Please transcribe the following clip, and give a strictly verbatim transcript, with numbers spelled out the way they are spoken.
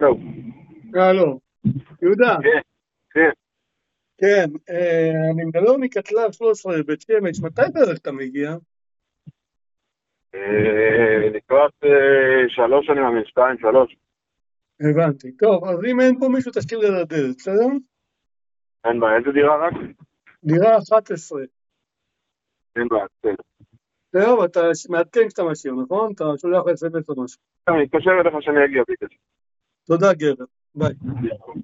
זהו. הלו, יהודה. כן, כן. כן, אה, אני מדבר מקטלב שלוש עשרה בית שמש, מתי בערך אתה מגיע? אה, לקראת אה, שלוש שנים, מאמין, שתיים, שלוש. הבנתי. טוב, אז אם אין פה מישהו תשאיר לי לדלת, בסדר? אין בעיה, איזה דירה רק? דירה אחת עשרה. אין בעיה, בסדר. טוב, אתה מעדכן כשאתה משאיר, נכון? אתה שולח אס אם אס או משהו. אני אתקשר אליך שאני אגיע בגלל. תודה גבר, ביי.